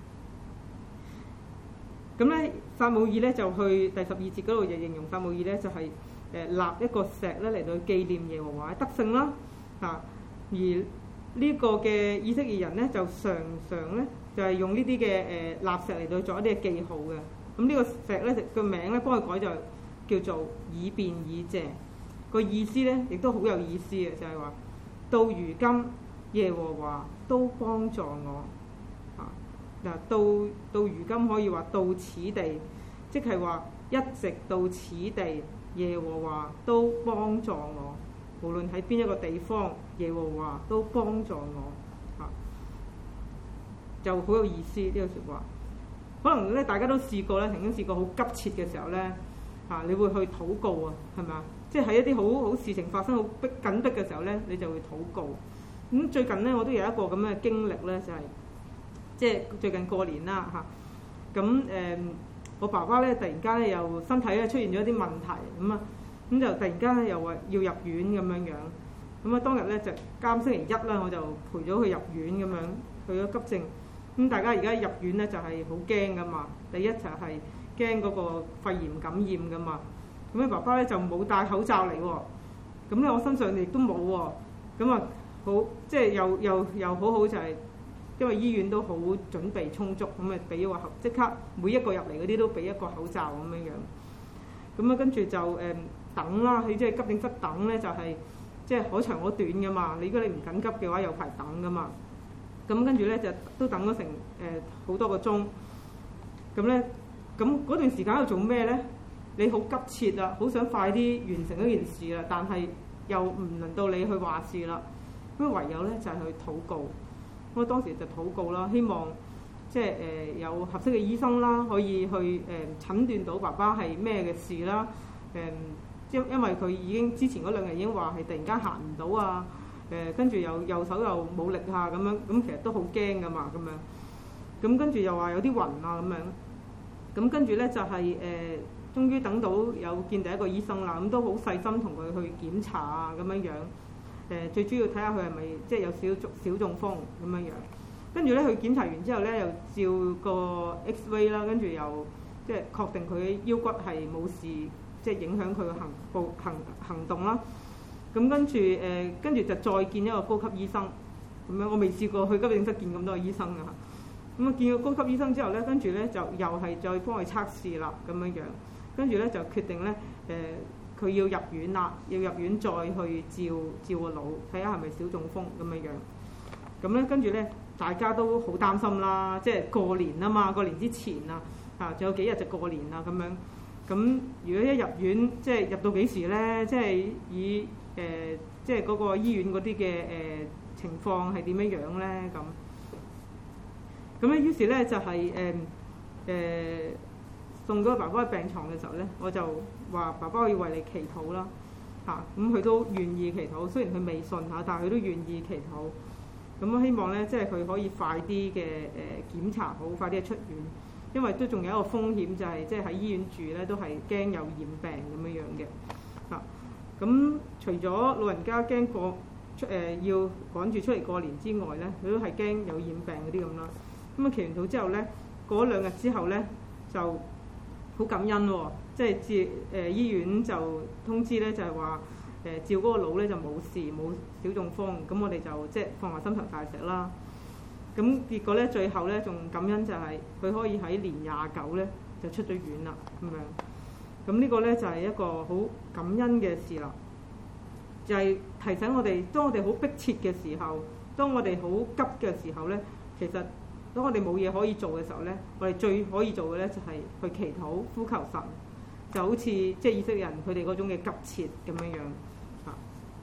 B: 咁咧撒母耳咧就去第12節嗰度就形容撒母耳咧就係立一個石咧嚟到紀念耶和華嘅得勝啦而呢個嘅以色列人咧就常常咧。就係用呢啲嘅立石嚟到做一啲嘅記號嘅，咁呢個石咧個名咧幫佢改就叫做以便以謝。個意思咧亦都好有意思嘅，就係話到如今耶和華都幫助我。嗱，到如今可以話到此地，即係話一直到此地，耶和華都幫助我。無論喺邊一個地方，耶和華都幫助我。就好有意思呢個説話。可能咧大家都試過咧，曾經試過好急切嘅時候咧，你會去禱告啊，係咪啊？即係喺一啲好事情發生好緊迫嘅時候咧，你就會禱告。咁最近咧，我都有一個咁嘅經歷咧，就係即係最近過年啦嚇。咁我爸爸咧突然間咧又身體咧出現咗一啲問題，咁就突然間咧又話要入院咁樣樣。咁當日咧就啱星期一啦，我就陪咗佢入院咁樣，去咗急症。咁大家而家入院咧就係好驚噶嘛。第一就係驚嗰個肺炎感染噶嘛。咁爸爸咧就冇戴口罩嚟喎。咁咧我身上亦都冇喎。咁啊好，即係又好好就係，因為醫院都好準備充足，咁咪俾個即刻每一個入嚟嗰啲都俾一個口罩咁樣樣。咁跟住就等啦，佢即係急症室等咧就係即係可長可短噶嘛。如果你唔緊急嘅話，有排等噶嘛。咁跟住咧就都等咗成好多個鐘，咁咧咁嗰段時間喺度做咩咧？你好急切啊，好想快啲完成一件事啦，但係又唔輪到你去話事啦，咁唯有咧就係去禱告。我當時就禱告啦，希望即係有合適嘅醫生啦，可以去診斷到爸爸係咩嘅事啦。因為佢已經之前嗰2日已經話係突然間行唔到啊。跟住又右手又冇力下咁樣，咁其實都好驚噶嘛咁樣。咁跟住又話有啲暈啊咁樣。咁跟住咧就係終於等到有見第一個醫生啦，咁都好細心同佢去檢查啊咁樣樣。最主要睇下佢係咪即係有小中風咁樣樣。跟住咧佢檢查完之後咧，又照個 X-ray 啦，跟住又即係確定佢腰骨係冇事，即係影響佢嘅行動啦。咁跟住就再見一個高級醫生，咁樣我未試過去急症室見咁多個醫生㗎嚇。咁啊見個高級醫生之後咧，跟住咧就又係再幫佢測試啦咁樣樣，跟住咧就決定咧佢要入院啦，要入院再去照個腦，睇下係咪小中風咁樣樣。咁咧跟住咧大家都好擔心啦，即係過年啊嘛，過年之前啊仲有幾日就過年啦咁樣。咁如果一入院，即係入到幾時咧？即係以即係嗰個醫院嗰啲嘅情況係點樣樣咧？咁咧，於是咧就係送咗爸爸去病床嘅時候咧，我就話爸爸可以為你祈禱啦嚇。咁佢都願意祈禱，雖然佢未信嚇，但係佢都願意祈禱。咁我希望咧，即係佢可以快啲嘅檢查好，快啲出院，因為都仲有一個風險，就係即係喺醫院住咧，都係驚有染病咁樣樣嘅嚇。咁除咗老人家驚要趕住出嚟過年之外咧，佢都係驚有染病嗰啲咁啦。咁祈完禱之後咧，過咗2日之後咧，就好感恩喎。即係醫院就通知咧，就係話照嗰個腦咧就冇事，冇小中風。咁我哋就即係放下心頭大石啦。咁結果咧，最後咧仲感恩就係佢可以喺年29咧就出咗院啦咁樣。咁呢個咧就係一個好感恩嘅事啦，就係提醒我哋，當我哋好迫切嘅時候，當我哋好急嘅時候咧，其實當我哋冇嘢可以做嘅時候咧，我哋最可以做嘅咧就係去祈禱、呼求神，就好似即係以色列人佢哋嗰種嘅急切咁樣樣嚇。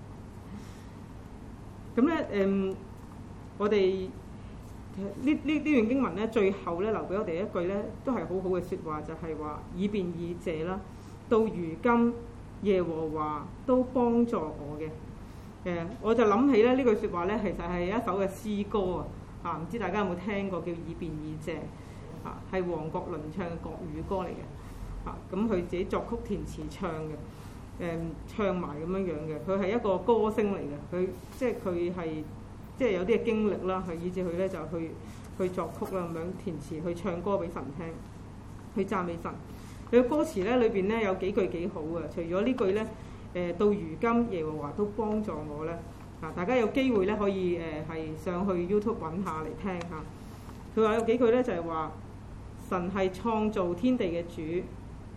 B: 咁咧我哋呢段經文咧，最後咧留俾我哋一句咧，都係好好嘅説話，就係話以便以謝啦。到如今耶和華都幫助我嘅。我就諗起咧呢句説話咧，其實係一首嘅詩歌啊！唔知大家有冇聽過叫以便以謝啊？係黃國倫唱嘅國語歌嚟嘅啊！咁佢自己作曲填詞唱嘅，唱埋咁樣樣嘅。佢係一個歌星嚟嘅，佢係即係有啲嘅經歷啦，以至佢咧就去作曲啦，咁樣填詞去唱歌俾神聽，去讚美神。佢嘅歌詞咧裏邊咧有幾句幾好嘅，除咗呢句咧，到如今耶和華都幫助我咧。啊，大家有機會咧可以係上去 YouTube 揾下嚟聽下。佢話有幾句咧就係話，神係創造天地嘅主，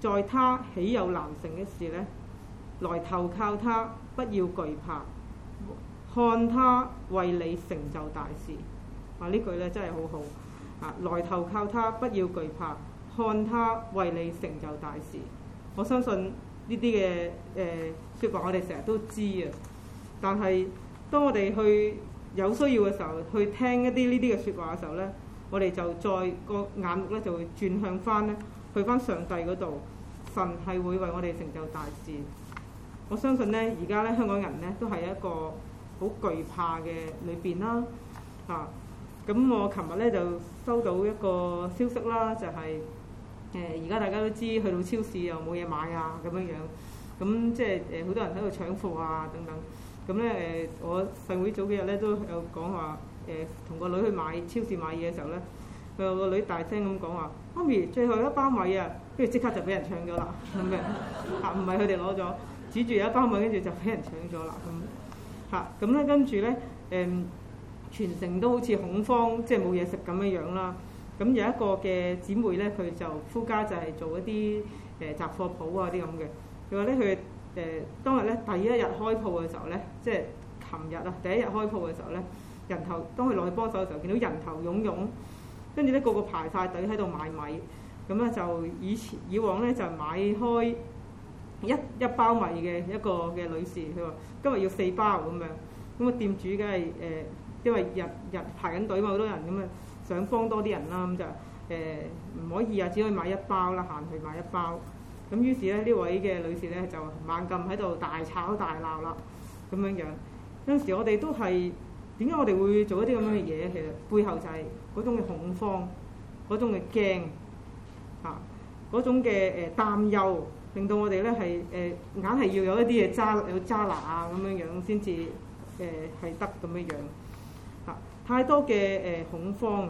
B: 在他豈有難成嘅事呢？來投靠他，不要懼怕，看他為你成就大事。呢句咧真係好好。來投靠他，不要懼怕，看他為你成就大事。我相信呢啲嘅説話，我哋成日都知啊。但係當我哋去有需要嘅時候，去聽一啲呢啲嘅説話嘅時候咧，我哋就再個眼目咧就會轉向翻咧，去翻上帝嗰度。神係會為我哋成就大事。我相信咧，而家咧香港人咧都係一個好懼怕嘅裏邊啦。咁我琴日咧就收到一個消息啦，就係而家大家都知去到超市又冇嘢買啊咁樣樣，咁即係好多人喺度搶貨啊等等。咁咧我細會早幾日咧都有講話同個女去超市買嘢嘅時候咧，佢個女大聲咁講話：媽咪最後一包米啊！跟住即刻就俾人搶咗啦咁嘅。唔係佢哋攞咗，指住有一包米，跟住就俾人搶咗啦咁。咁咧跟住咧全城都好似恐慌，即係冇嘢食咁樣樣啦。咁有一個嘅姊妹咧，佢就夫家就係做一啲雜貨鋪啊啲咁嘅。佢話咧佢當日咧第一日開鋪嘅時候咧，即係琴日啊第一日開鋪嘅時候咧，人頭當佢落去幫手嘅時候，見到人頭湧湧，跟住咧個個排晒隊喺度買米。咁咧就以往咧就買開一包米嘅一個嘅女士，佢話今日要4包咁樣。咁啊店主梗係因為日排緊隊嘛，好多人咁啊想幫多啲人啦，咁就唔可以啊，只可以買一包啦，限去買一包。咁於是咧呢位嘅女士咧就猛咁喺度大吵大鬧啦，咁樣樣。有陣時我哋都係點解我哋會做一啲咁樣嘅嘢？其實背後就係嗰種嘅恐慌，嗰種嘅驚嗰種嘅擔憂，令到我哋咧係硬係要有一啲嘢揸拿啊咁樣樣先至係得咁樣樣。太多嘅恐慌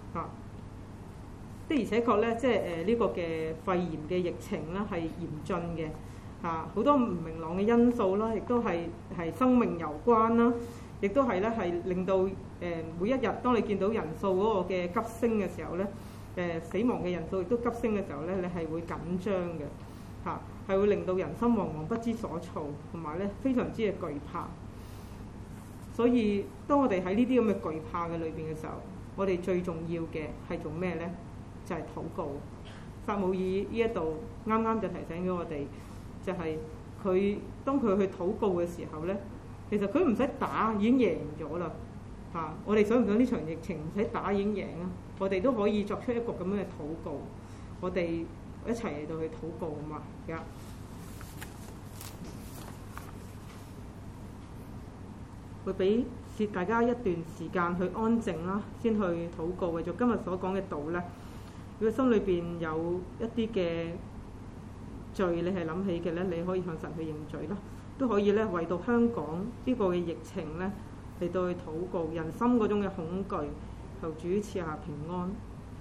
B: 的而且確咧，即係呢個嘅肺炎嘅疫情啦係嚴峻嘅好多唔明朗嘅因素啦，亦都係生命攸關啦，亦都係咧係令到每一日當你見到人數嗰個嘅急升嘅時候咧，死亡嘅人數亦都急升嘅時候咧，你係會緊張嘅係會令到人心惶惶不知所措，同埋咧非常之嘅懼怕。所以當我哋喺呢啲咁嘅懼怕嘅裏邊嘅時候，我哋最重要嘅係做咩咧？就係禱告。撒母耳呢一度啱啱就提醒咗我哋，就係佢當佢去禱告嘅時候咧，其實佢唔使打已經贏咗啦我哋想唔想呢場疫情唔使打已經贏啊？我哋都可以作出一個咁樣嘅禱告，我哋一齊嚟到去禱告啊嘛。而家會俾大家一段時間去安靜啦，先去禱告。為咗今日所講嘅道咧，如果心裏邊有一啲嘅罪，你係諗起嘅咧，你可以向神去認罪啦，都可以咧為到香港呢個嘅疫情咧嚟到去禱告，人心嗰種嘅恐懼，求主賜下平安。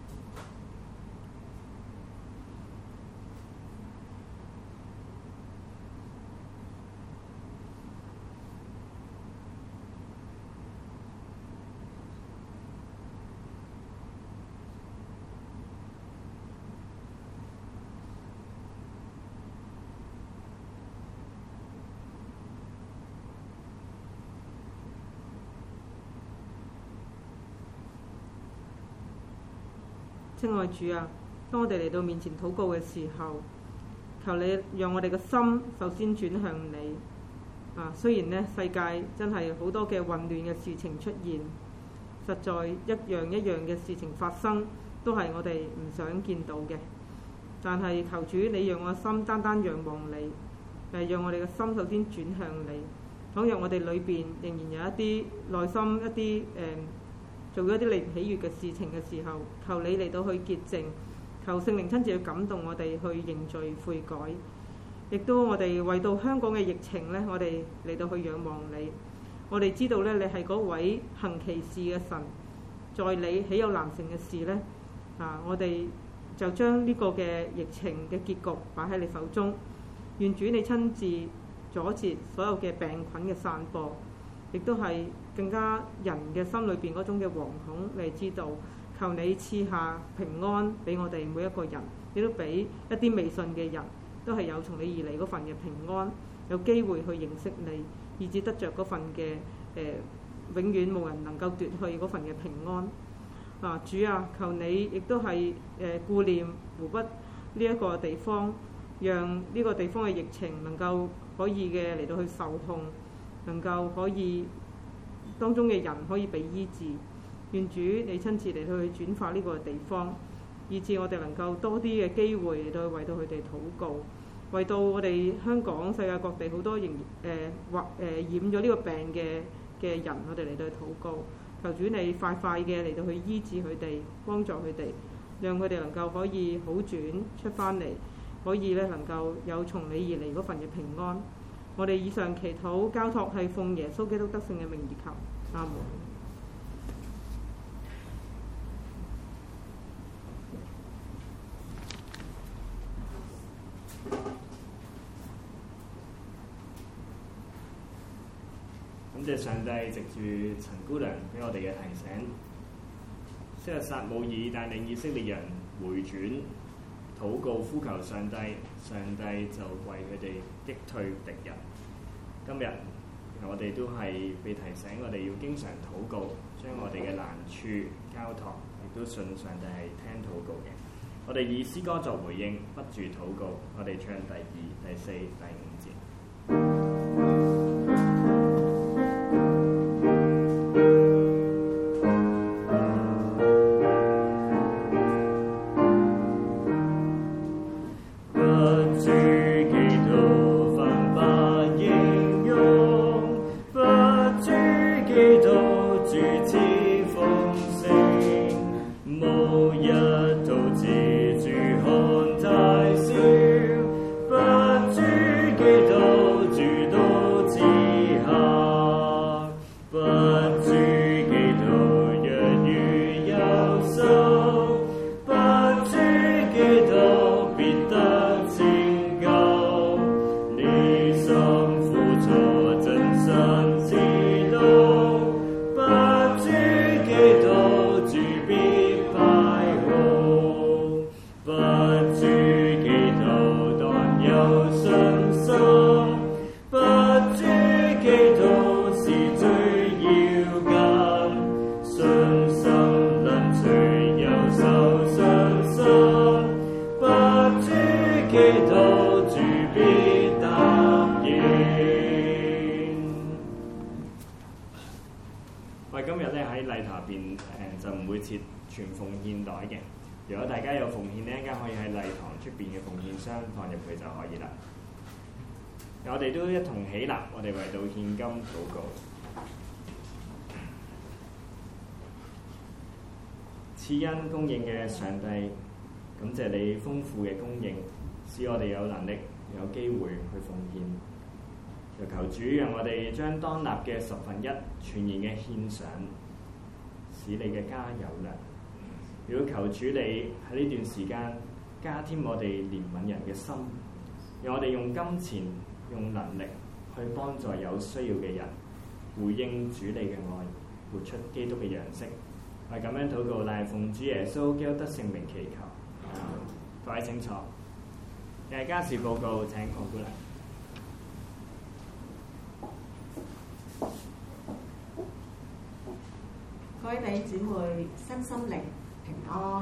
B: 親愛主啊，當我哋嚟到面前禱告嘅時候，求你讓我哋嘅心首先轉向你雖然呢世界真係好多嘅混亂嘅事情出現，實在一樣一樣嘅事情發生，都係我哋唔想見到嘅。但係求主你讓我心單單仰望你，讓我哋嘅心首先轉向你。倘若我哋裏邊仍然有一啲內心一啲做咗一啲你唔喜悅嘅事情嘅時候，求你嚟到去潔淨，求聖靈親自去感動我哋去認罪悔改，亦都我哋為到香港嘅疫情呢，我哋嚟到去仰望你。我哋知道呢，你係嗰位行奇事嘅神，在你豈有難成嘅事呢？我哋就將呢個嘅疫情嘅結局擺喺你手中，願主你親自阻截所有嘅病菌嘅散播，亦都係更加人嘅心裏邊嗰種嘅惶恐，你知道，求你賜下平安俾我哋每一個人， 亦都俾一啲未信嘅人都係有從你而嚟嗰份嘅平安，有機會去認識你，以至得着嗰份嘅永遠冇人能夠奪去嗰份嘅平安。主啊，求你亦都係顧念湖北呢一個地方，讓呢個地方嘅疫情能夠可以嘅嚟到去受控，能夠可以當中嘅人可以被醫治。願主你親自嚟到去轉化呢個地方，以致我哋能夠多啲嘅機會嚟到去為到佢哋禱告，為到我哋香港世界各地好多染咗呢個病嘅人，我哋嚟到去禱告。求主你快快嘅嚟到去醫治佢哋，幫助佢哋，讓佢哋能夠可以好轉出翻嚟，可以咧能夠有從你而嚟嗰份嘅平安。我哋以上祈禱交託係奉耶穌基督得勝嘅名而求，阿門。
C: 感謝上帝藉住陳姑娘俾我哋嘅提醒，昔日撒母耳帶領以色列人回轉禱告呼求上帝，上帝就為佢哋擊退敵人。今日我哋都係被提醒，我哋要經常禱告，將我哋嘅難處交託，亦都信上帝係聽禱告嘅。我哋以詩歌作回應，不住禱告。我哋唱第2、第4、第5節。今日咧喺禮堂入邊就唔會設全奉獻袋嘅。如果大家有奉獻咧，一陣間可以喺禮堂出邊嘅奉獻箱放入去就可以啦。我哋都一同起立，我哋為到獻金禱告。賜恩供應嘅上帝，感謝你豐富嘅供應，使我哋有能力有機會去奉獻。就求主讓我哋將當納嘅1/10全然嘅獻上，使你嘅家有糧。如果求主你喺呢段時間加添我哋憐憫人嘅心，讓我哋用金錢用能力去幫助有需要嘅人，回應主你嘅愛，活出基督嘅樣式。我係咁樣禱告，乃係奉主耶穌基督得聖名祈求。各位請坐。家事報告請鄺姑娘。
D: 各位弟兄姊妹，身心靈平安。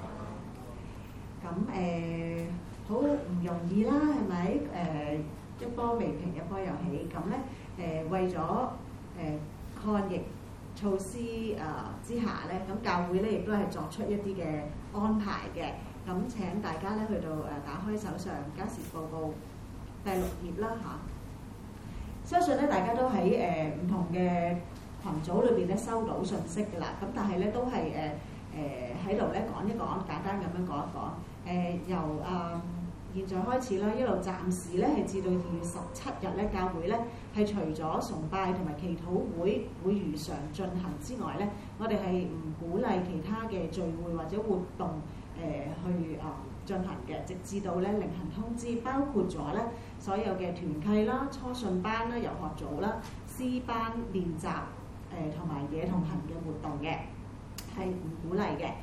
D: 咁好唔容易啦，係咪？一波未平，一波又起。咁咧為咗抗疫措施之下咧，咁教會咧亦都係作出一啲嘅安排嘅。咁請大家咧去到打開手上家事報告第6頁啦嚇。相信咧大家都喺唔同嘅群組裏邊咧收到信息㗎啦，咁但係咧都係喺度咧講一講，簡單咁樣講一講。由現在開始啦，一路暫時咧係至到2月17日咧，教會咧係除咗崇拜同埋祈禱會如常進行之外咧，我哋係唔鼓勵其他嘅聚會或者活動去進行嘅，直至到咧另行通知，包括咗咧所有嘅團契啦、初信班啦、遊學組啦、詩班練習同埋野同行嘅活動嘅，係唔鼓勵嘅。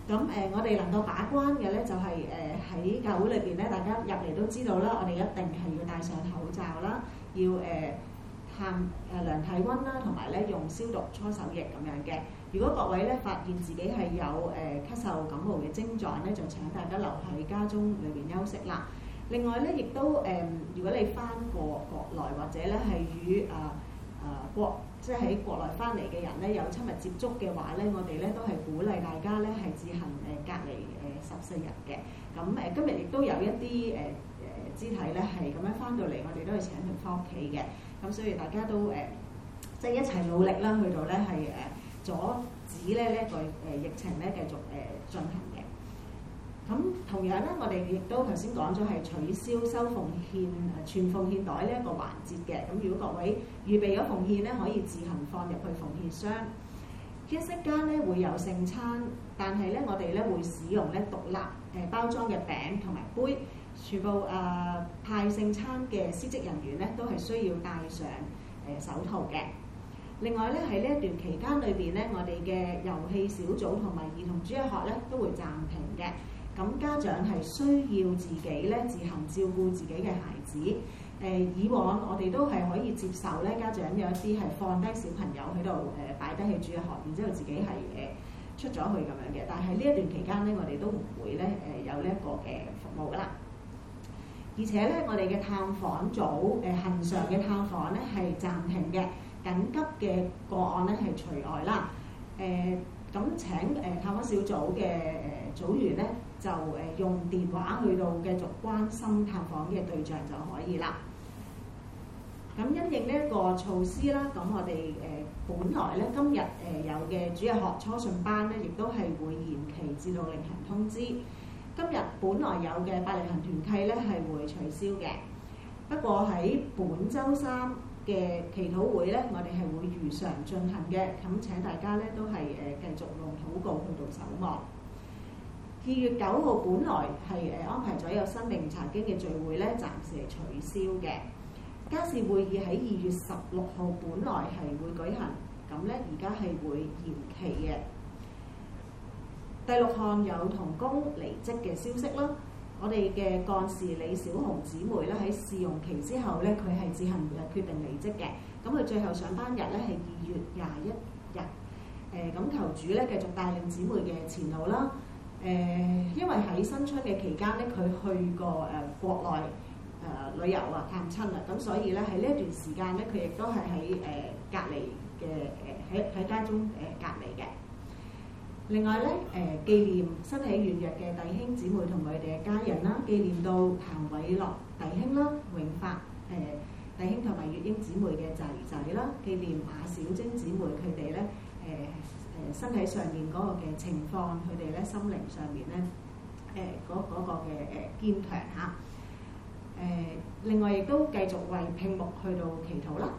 D: 我哋能夠把關嘅咧，就係喺教會裏邊咧，大家入嚟都知道啦，我哋一定係要戴上口罩啦，要量體温啦，同埋咧用消毒搓手液咁樣嘅。如果各位咧發現自己係有咳嗽感冒嘅症狀咧，就請大家留喺家中裏邊休息啦。另外咧，亦都如果你翻過國內或者咧係與即係喺國內翻嚟嘅人咧有親密接觸嘅話咧，我哋咧都係鼓勵大家咧係自行隔離14日嘅。咁今日亦都有一啲肢體咧係咁樣翻到嚟，我哋都係請佢翻屋企嘅。咁所以大家都即係一齊努力啦，去到咧係阻止咧呢一個疫情咧繼續進行嘅。咁同樣咧，我哋亦都頭先講咗係取消收奉獻全奉獻袋呢一個環節嘅。咁如果各位預備咗奉獻咧，可以自行放入去奉獻箱。一息間咧會有聖餐，但係咧我哋咧會使用咧獨立包裝嘅餅同埋杯，全部派聖餐嘅司職人員咧都係需要戴上手套嘅。另外咧喺呢一段期間裏邊咧，我哋嘅遊戲小組同埋兒童主日學咧都會暫停嘅。咁家長係需要自己咧自行照顧自己嘅孩子。以往我哋都係可以接受咧，家長有一啲係放低小朋友喺度擺低去主日學，然之後自己係出咗去咁樣嘅。但係呢一段期間咧，我哋都唔會咧有呢一個嘅服務噶啦。而且咧，我哋嘅探訪組恆常嘅探訪咧係暫停嘅，緊急嘅個案咧係除外啦。咁請探訪小組嘅組員咧就用電話去到繼續關心探訪嘅對象就可以啦。咁因應呢一個措施啦，咁我哋本來咧今日有嘅主日學初信班咧，亦都係會延期至到另行通知。今日本來有嘅百利行團契咧係會取消嘅，不過喺本週三嘅祈禱會咧，我哋係會如常進行嘅。咁請大家咧都係繼續用禱告去到守望。2月9號本來係安排咗有生命查經嘅聚會咧，暫時係取消嘅。家事會議喺2月16號本來係會舉行，咁咧而家係會延期嘅。第6項有同工離職嘅消息啦。我哋嘅幹事李小紅姊妹咧喺試用期之後咧，佢係自行決定離職嘅。咁佢最後上班日咧係2月21日。咁求主咧繼續帶領姊妹嘅前路啦。因為喺新春嘅期間咧，佢去過國內旅遊探親啦，咁所以咧喺呢一段時間咧，佢亦都係喺隔離嘅喺家中隔離嘅。另外咧紀念身體軟弱嘅弟兄姊妹同佢哋嘅家人啦，紀念到譚偉樂弟兄啦、永發弟兄同埋月英姊妹嘅仔仔啦，紀念馬小晶姊妹佢哋咧身體上面嗰個嘅情況，佢哋咧心靈上面咧嗰個嘅堅強嚇。另外亦都繼續為聘牧去到祈禱啦。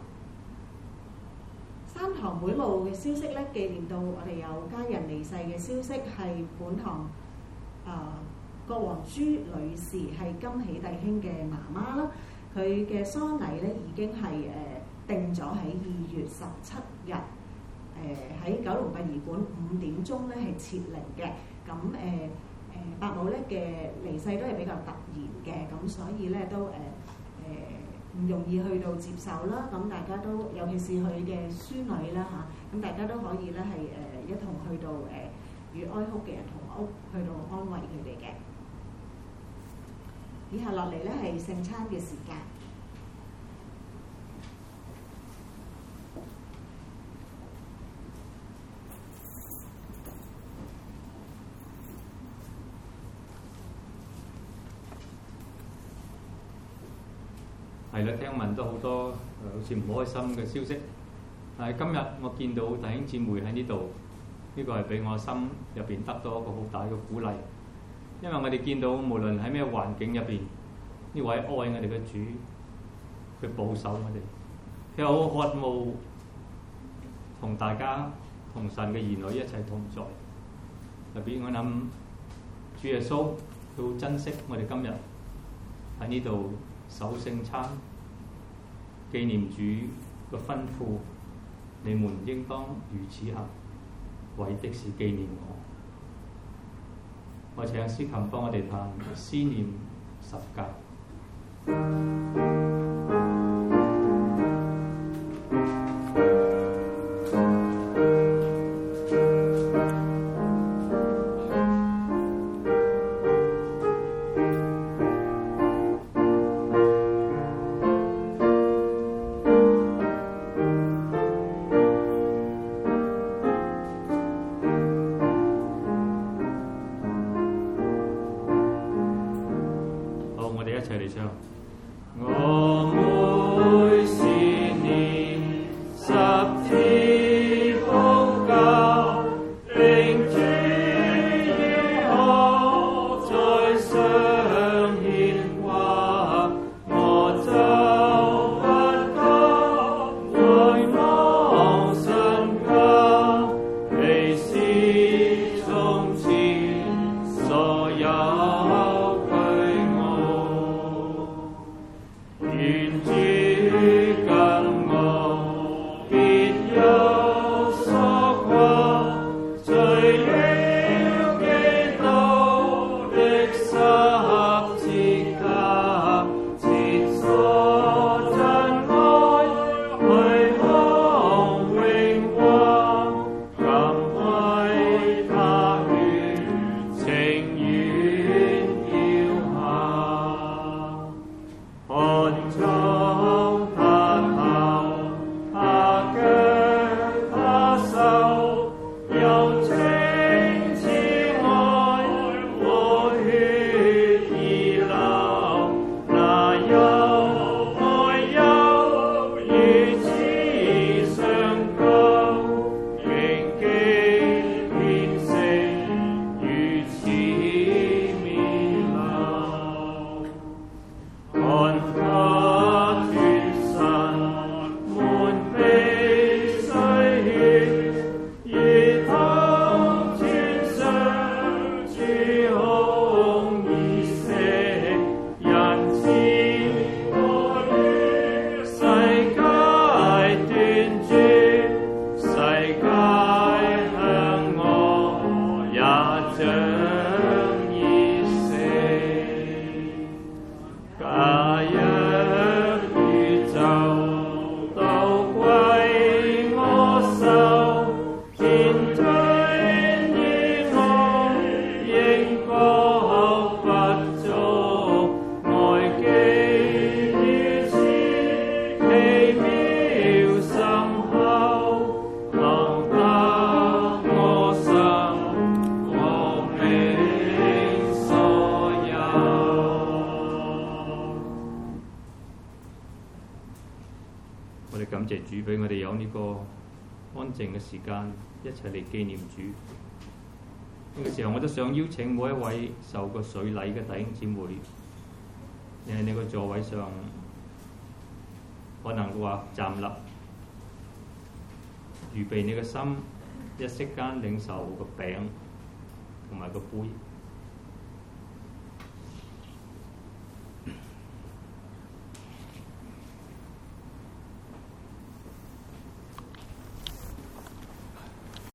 D: 三堂會路嘅消息咧，紀念到我哋有家人離世嘅消息，係本堂郭黃珠女士係金喜弟兄嘅媽媽啦。佢嘅喪禮咧已經係定咗喺2月17日，喺九龍殯儀館5點鐘咧係設靈嘅。咁伯母咧嘅離世都係比較突然嘅，咁所以咧都唔容易去到接受啦。咁大家都尤其是佢嘅孫女啦嚇，咁大家都可以咧係一同去到與哀哭嘅人同屋去到安慰佢哋嘅。以下落嚟咧係聖餐嘅時間。
E: 係啦，聽聞都好多好似唔開心嘅消息。但係今日我見到弟兄姊妹喺呢度，呢個係俾我心入邊得到一個好大嘅鼓勵。因為我哋見到無論喺咩環境入邊，呢位愛我哋嘅主，佢保守我哋，佢好渴慕同大家同神嘅兒女一齊同在。特別我諗主耶穌佢好珍惜我哋今日喺呢度守聖餐，紀念主嘅吩咐，你們應當如此行，為的是紀念我。 我請司琴幫我哋彈思念十架。感謝主俾我哋有呢個安靜嘅時間，一齊嚟紀念主。呢個時候，我都想邀請每一位受過水禮嘅弟兄姊妹，你喺你個座位上，可能話站立，預備你嘅心，一息間領受個餅同埋個杯。